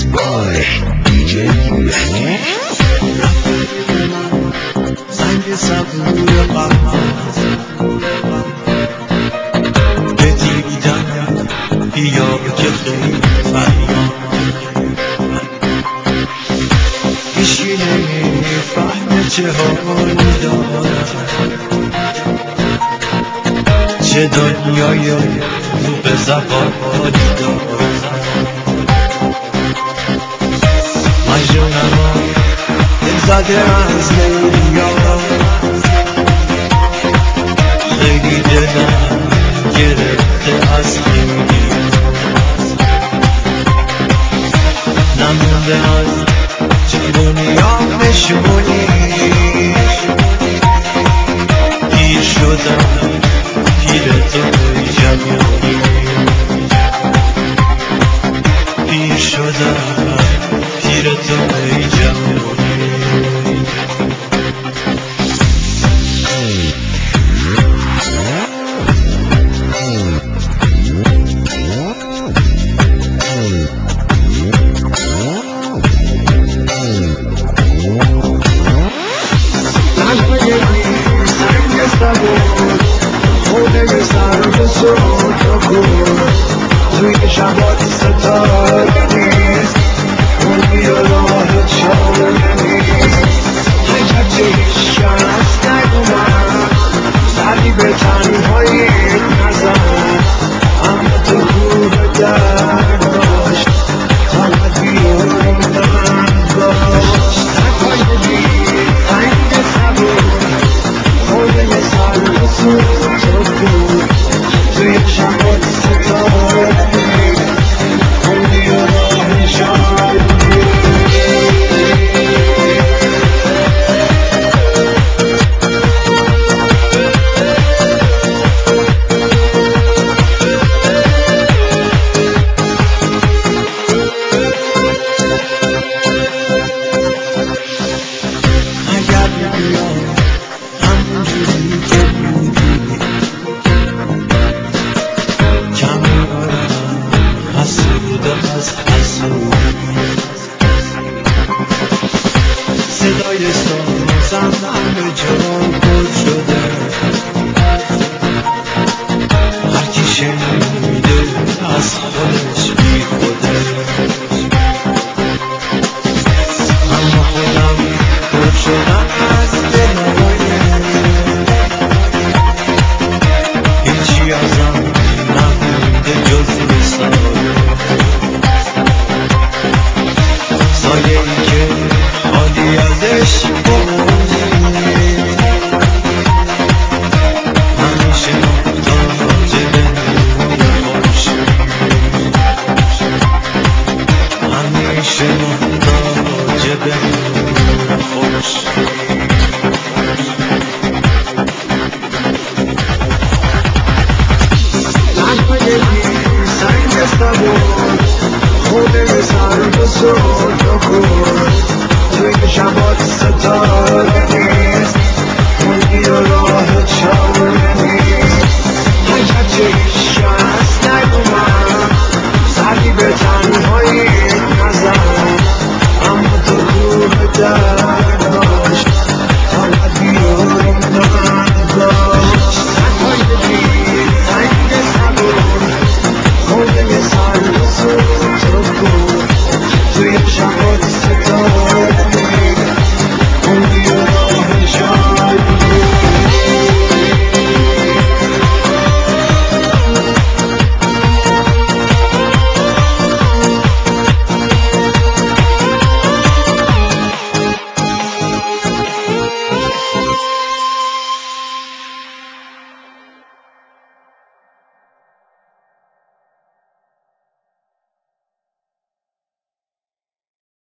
by DJ سنگ صبور قفص بدیدم بیا که خیلی فریاد هیچی نمیفهمه چه حالی دارم چه دنیای رو به زبانی دارم مجنونم دل زده از لیلیا خیلی دلم گرفته از خیلی نمونده از جوونیام نشونی پیر شدم پیر تو ای جوونی پیر شدم پیر تو ای جوونی خونه سر به صوت رو کن توی شبات ستاره نیست اونی راه چاره نیست حجت هیچ کس نگومد سری به تنهایی نزد اما تو کوه درد داشت طاقت بیرون من داشت تکای بی تنگ سبور خونه سر به صوت رو کن توی شبات ستاره نیست اونی راه چاره اگر بیام همونجوری که بودی کنارم حسودم از حسودی صدای سازم همه جا پر شده هرکی شنیده از خودش بی خوده اما خودم پر شدم از دلایه هیچی ازم نمونده جز سایه ای که خالی ازش بمونی همیشه محتاج به نور خورشید همیشه محتاج به نور خورشید تنهای بی سنگ سبور خونه سر به صوت رو کن توی شبات